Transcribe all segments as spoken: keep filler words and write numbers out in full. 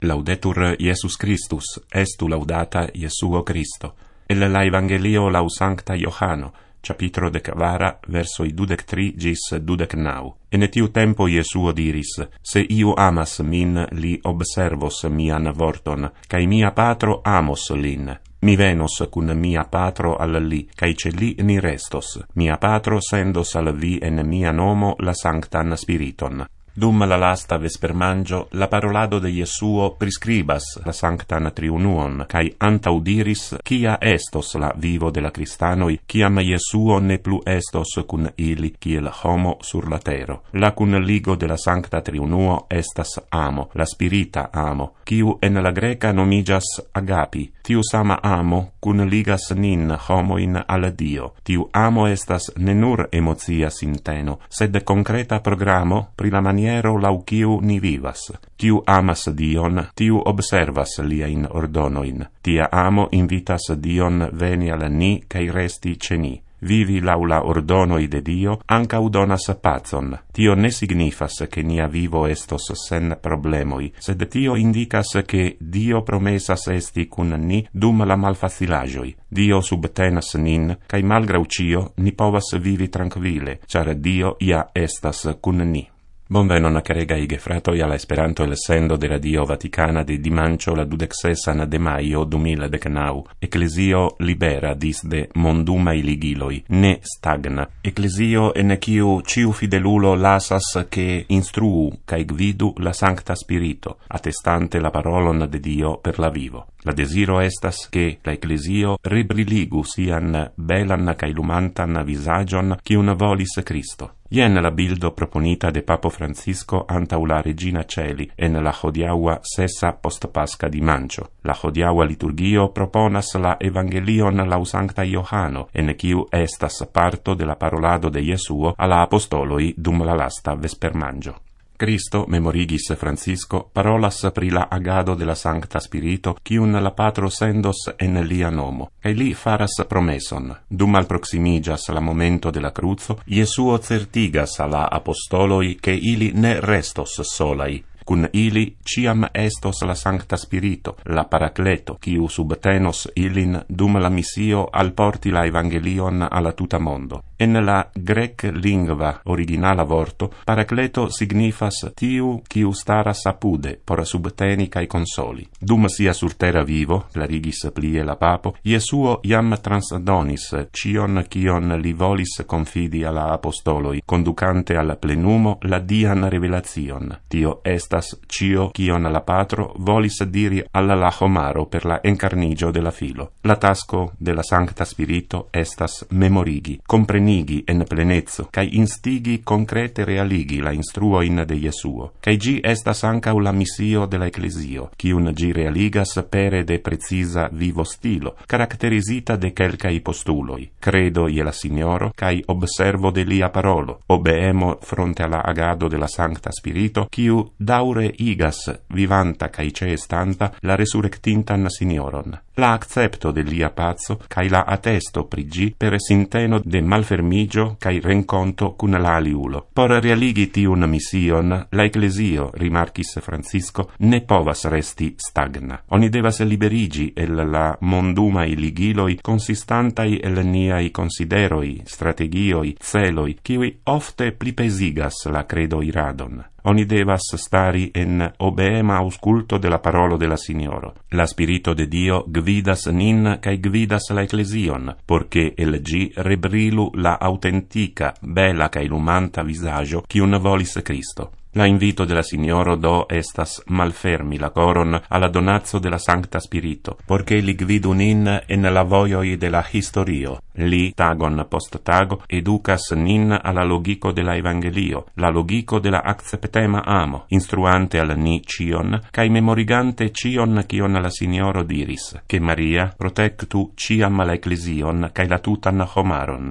Laudetur Iesus Christus, estu laudata Iesuo Christo. El la Evangelio lau Sancta Johano, capitro decavara, versoi dudec tri gis dudec nau. En tiu tempo Iesuo diris, se iu amas min, li observos mian vorton, cae mia patro amos lin. Mi venos cun mia patro al li, cae ce li ni restos. Mia patro sendos al vi en mia nomo la Sanctan Spiriton. Dum la lasta vespermangio, la parolado de Iesuo prescribas la Sanctan Triunuon, cae antaudiris cia estos la vivo de la Cristanoi, ciam Iesuo ne plu estos cun ili kiel homo sur la tero. La cun ligo de la Sancta Triunuo estas amo, la spirita amo, ciu en la greca nomigas agapi. Tiu sama amo cun ligas nin homoin al Dio. Tiu amo estas ne nur emocia sinteno, sed concreta programo pri la maniero lau ciu ni vivas. Tiu amas Dion, tiu observas liain ordonoin. Tia amo invitas Dion veni al ni cae resti ce ni. Vivi lau la ordonoi de Dio, ancau donas pacon. Tio ne signifas che nia vivo estos sen problemoi, sed tio indicas che Dio promesas esti cun ni dum la malfacilagioi. Dio subtenas nin, cae malgrau cio ni povas vivi tranquille, char Dio ia estas cun ni. Bonvenon caregai gefratoi alla Esperanto el sendo de Radio Vaticana de dimancio la dudexesan de maio du mil decnau. Ecclesio libera dis de mondumai ligiloi, ne stagna. Ecclesio en ciu ciu fidelulo lasas che instruu cae gvidu la Sancta Spirito, attestante la parolon de Dio per la vivo. La desiro estas che la Ecclesio rebriligu sian belan cae lumantan visagion cium volis Cristo. Ien la bildo proponita de Papo Francisco antau la Regina Celi en la hodiaua sessa post Pasca dimancio. La hodiaua liturgio proponas la Evangelion lau Sancta Johano, en ciu estas parto de la parolado de Iesuo alla apostoloi dum la lasta vespermangio. Cristo, memorigis Francisco, parolas pri la agado de la Sancta Spirito, cium la Patro sendos en lia nomo, cae li faras promeson. Dum al proximigas la momento de la cruzo, Iesuo certigas alla apostoloi che ili ne restos solai. Cun ili ciam estos la Sancta Spirito, la Paracleto, ciu subtenos ilin dum la missio al porti la Evangelion alla tuta mondo. En la grec lingua originala vorto, Paracleto signifas tiu ciu staras apude por subteni cae consoli. Dum sia sur terra vivo, clarigis plie la Papo, Iesuo iam transdonis cion cion li volis confidi alla apostoloi, conducante al plenumo la dian revelazion. Tio estas cio cion la Patro volis diri alla la homaro per la encarnigio de la filo. La tasco de la Sancta Spirito estas memorigi, comprenigi en plenezzo, cae instigi concrete realigi la instruoin de Iesuo, cae gi estas ancau la missio de la Ecclesio, cium gi realigas pere de precisa vivo stilo, caracterisita de quelcai postuloi, credo ie la Signoro, cae observo de lia parolo, obeemo fronte alla agado de la Sancta Spirito, ciu daure igas vivanta cae ceestanta la resurrectintan Signoron. La accepto de lia pazzo, cae la attesto prigi per sinteno de malfermigio cae renconto cun la aliulo. Por realigi tiun mission, la Ecclesio, rimarchis Francisco, ne povas resti stagna. Oni devas liberigi el la mondumai ligiloi consistantai el niai consideroi, strategioi, celoi, kiwi ofte plipesigas la credo iradon. Oni devas stari en obeema ausculto de la parolo de la Signoro. La Spirito de Dio gvidas nin cae gvidas la Ecclesion, porche el gi rebrilu la autentica, bella cae lumanta visagio cium volis Cristo. La invito de la Signoro do estas malfermi la coron alla donazzo de la Sancta Spirito, porche li gvidu nin en la voioi de la historio. Li, tagon post tago, educas nin alla logico de la Evangelio, la logico de la acceptema amo, instruante al ni cion, cae memorigante cion cion la Signoro diris, che Maria protectu ciam la Ecclesion cae la tutan homaron.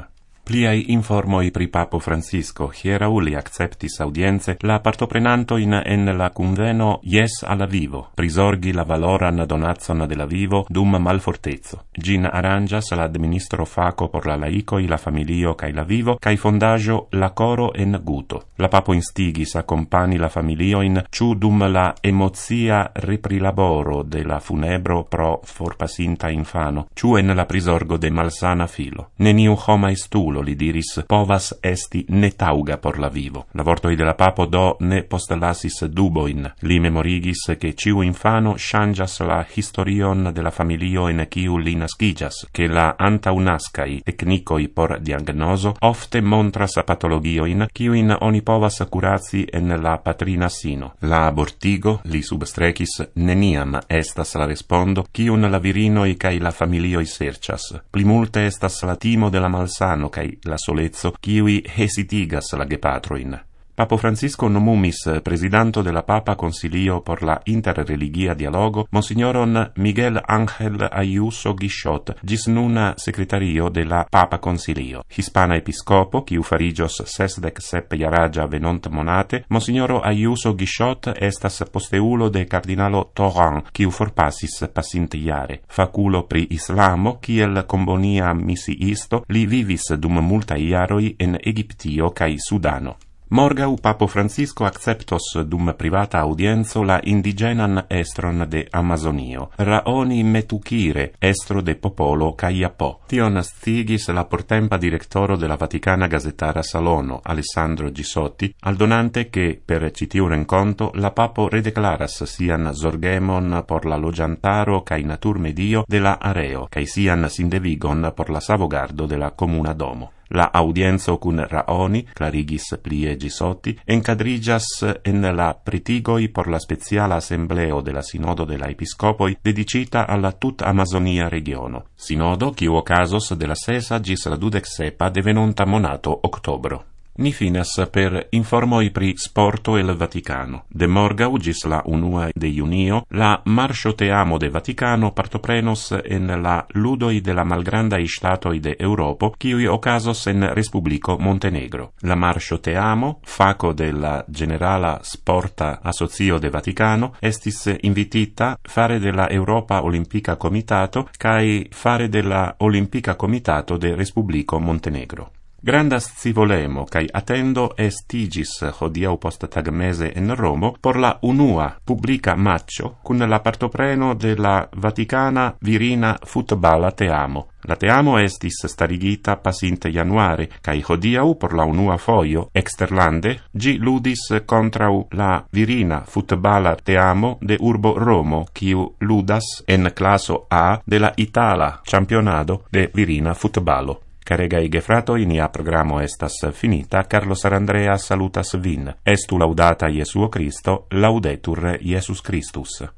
Pliai informoi pri Papo Francisco, hieraŭ li acceptis audience la partoprenantoin en la conveno Yes alla Vivo, prisorgi la valoran donacon de la vivo dum malfortezo. Gin arrangias la administro faco por la laicoi, la familio cae la vivo, cae fondaggio la coro en guto. La Papo instigis accompani la familioin ciu dum la emozia reprilaboro de la funebro pro forpasinta infano, ciu en la prisorgo de malsana filo. Neniu homa estulo, li diris, povas esti ne tauga por la vivo. La vortoi de la Papo do ne postelasis duboin. Li memorigis che ciu infano changias la historion de la familio en ciu li nascigas, che la antaunascai tecnicoi por diagnoso ofte montras patologioin ciuin oni povas curazi en la patrina sino. La abortigo, li substrecis, neniam estas la respondo ciun la virinoi cae la familioi sercias. Plimulte estas la timo de la malsano cae la solezzo kiui hesitigas la gepatroin. Papo Francisco nomumis presidanto de la Papa Consilio por la interreligia dialogo Monsignoron Miguel Ángel Ayuso Guichot, gis nuna secretario de la Papa Consilio. Hispana episcopo, kiu farigios sesdec sep jaraĝa venont monate, Monsignoro Ayuso Guichot estas posteulo de Cardinalo Torrent, kiu forpasis pasinte jare. Faculo pri islamo, kiel kombonia misiisto, li vivis dum multaj jaroj en Egiptio kaj Sudano. Morgau Papo Francisco acceptos dum privata audienzo la indigenan estron de Amazonio, Raoni Metukire, estro de popolo Kayapo. Tion sciigis la portempa directoro de la Vaticana Gazetara Salono, Alessandro Gisotti, aldonante che, per citiu renconto, la Papo redeclaras sian zorgemon por la logiantaro cae natur medio de la areo, cae sian sindevigon por la savogardo de la comuna domo. La audienzo cun Raoni, clarigis plie Gisotti, encadrigas en la pretigoi por la speciala assembleo de la Sinodo de la Episcopoi dedicita alla tut Amazonia regiono. Sinodo, kiu ocasos de la sesa gis la dudec sepa de venonta monato octobro. Ni finas per informoi pri sporto el Vaticano. De morgau gis la unua de junio, la Marcio Teamo de Vaticano partoprenos en la ludoi de la malgrandai statoi de Europo, kiui ocasos en Respublico Montenegro. La Marcio Teamo, faco de la Generala Sporta Asocio de Vaticano, estis invitita fare de la Europa Olimpica Comitato cae fare de la Olimpica Comitato de Respublico Montenegro. Grandas scivolemo cae attendo estigis hodiau post tagmese en Romo por la unua publica matcho cun la partopreno de la Vaticana Virina Futbala Teamo. La teamo estis starigita pasinte januare, cae hodiau por la unua foio, exterlande, gi ludis contrau la Virina Futbala Teamo de urbo Romo, kiu ludas en classo A de la Itala Campionado de Virina Futbalo. Caregai gefratoi, nia programo estas finita. Carlos Arandrea salutas vin. Estu laudata Jesuo Cristo, laudetur Jesus Christus.